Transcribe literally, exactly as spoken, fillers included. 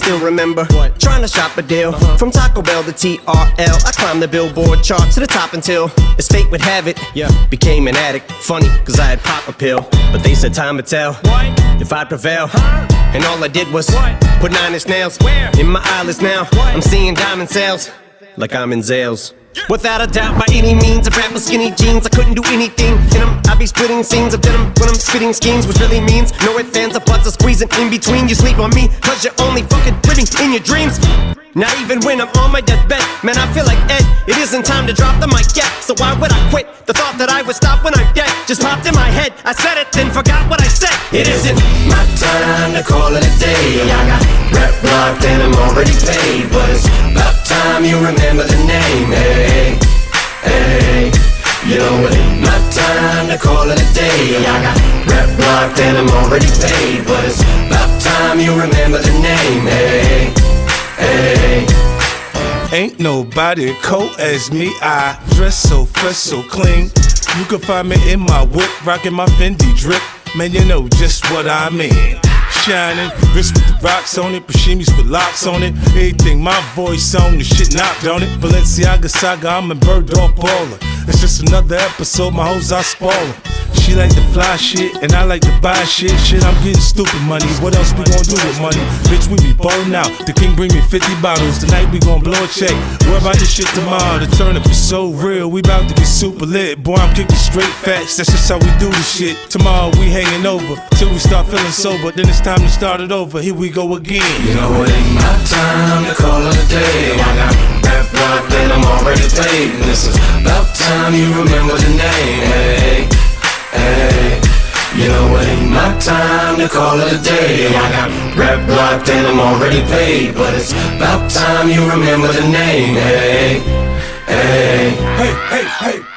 still remember what? Trying to shop a deal uh-huh. From Taco Bell to T R L. I climbed the Billboard chart to the top until, as fate would have it, yeah, became an addict. Funny, cause I had pop a pill, but they said time would tell what? If I'd prevail huh? And all I did was what? Put nine inch nails where? In my eyelids now what? I'm seeing diamond sales like I'm in Zales. Without a doubt, by any means, if rap was skinny jeans, I couldn't do anything in them. I'd be splitting scenes of denim when I'm spitting schemes, which really means no ifs, ands, or buts, or squeezing in between. You sleep on me, cause you're only fucking living in your dreams. Not even when I'm on my deathbed, man, I feel like Ed. It isn't time to drop the mic yet, so why would I quit? The thought that I would stop when I'm dead just popped in my head. I said it, then forgot what I said. It isn't my time to call it a day. I got rep locked and I'm already paid, but it's about time you remember the name. Hey, hey, you know it ain't my time to call it a day. I got rep locked and I'm already paid, but it's about time you remember the name. Hey, hey. Ain't nobody cold as me. I dress so fresh, so clean. You can find me in my whip, rocking my Fendi drip. Man, you know just what I mean. Shining, wrist with the rocks on it, Pashimis with locks on it. Everything my voice on, the shit knocked on it. Balenciaga saga, I'm a bird dog baller. It's just another episode, my hoes are spoiling. She like to fly shit, and I like to buy shit. Shit, I'm getting stupid money. What else we gon' do with money? Bitch, we be ballin' out. The king bring me fifty bottles. Tonight we gon' blow a check. What about this shit tomorrow? The turn up is so real. We bout to be super lit. Boy, I'm kicking straight facts. That's just how we do this shit. Tomorrow we hanging over till we start feeling sober. Then it's time to start it over. Here we go again. You know it ain't my time to call it a day. I got rap locked and I'm already paid. And this is about time you remember the name. Hey, hey, you know it ain't my time to call it a day. I got rap locked and I'm already paid, but it's about time you remember the name. Hey, hey, hey, hey, hey.